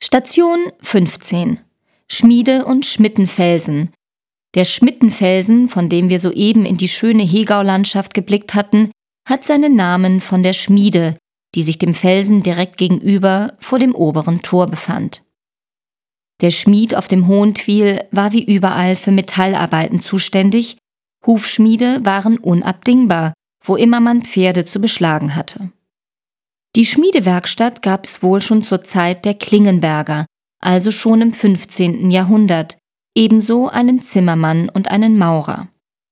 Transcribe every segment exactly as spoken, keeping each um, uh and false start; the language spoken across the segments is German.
Station fünfzehn. Schmiede- und Schmittenfelsen. Der Schmittenfelsen, von dem wir soeben in die schöne Hegaulandschaft geblickt hatten, hat seinen Namen von der Schmiede, die sich dem Felsen direkt gegenüber vor dem oberen Tor befand. Der Schmied auf dem Hohentwiel war wie überall für Metallarbeiten zuständig, Hufschmiede waren unabdingbar, wo immer man Pferde zu beschlagen hatte. Die Schmiedewerkstatt gab es wohl schon zur Zeit der Klingenberger, also schon im fünfzehnten Jahrhundert, ebenso einen Zimmermann und einen Maurer.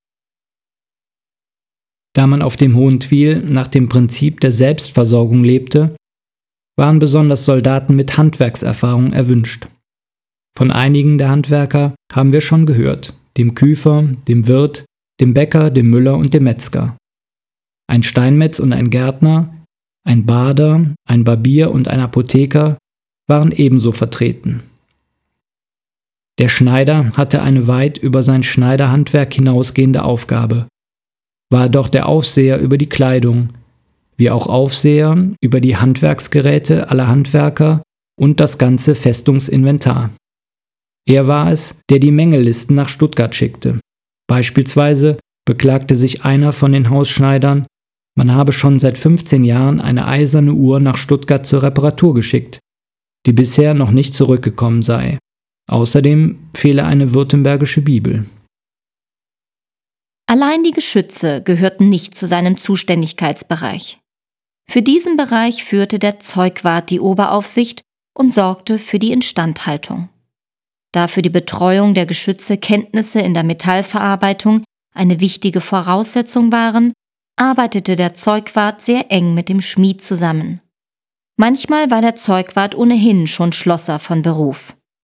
Da man auf dem Hohentwiel nach dem Prinzip der Selbstversorgung lebte, waren besonders Soldaten mit Handwerkserfahrung erwünscht. Von einigen der Handwerker haben wir schon gehört, dem Küfer, dem Wirt, dem Bäcker, dem Müller und dem Metzger. Ein Steinmetz und ein Gärtner, ein Bader, ein Barbier und ein Apotheker waren ebenso vertreten. Der Schneider hatte eine weit über sein Schneiderhandwerk hinausgehende Aufgabe, war doch der Aufseher über die Kleidung, wie auch Aufseher über die Handwerksgeräte aller Handwerker und das ganze Festungsinventar. Er war es, der die Mängellisten nach Stuttgart schickte. Beispielsweise beklagte sich einer von den Hausschneidern, man habe schon seit fünfzehn Jahren eine eiserne Uhr nach Stuttgart zur Reparatur geschickt, die bisher noch nicht zurückgekommen sei. Außerdem fehle eine württembergische Bibel. Allein die Geschütze gehörten nicht zu seinem Zuständigkeitsbereich. Für diesen Bereich führte der Zeugwart die Oberaufsicht und sorgte für die Instandhaltung. Da für die Betreuung der Geschütze Kenntnisse in der Metallverarbeitung eine wichtige Voraussetzung waren, arbeitete der Zeugwart sehr eng mit dem Schmied zusammen. Manchmal war der Zeugwart ohnehin schon Schlosser von Beruf.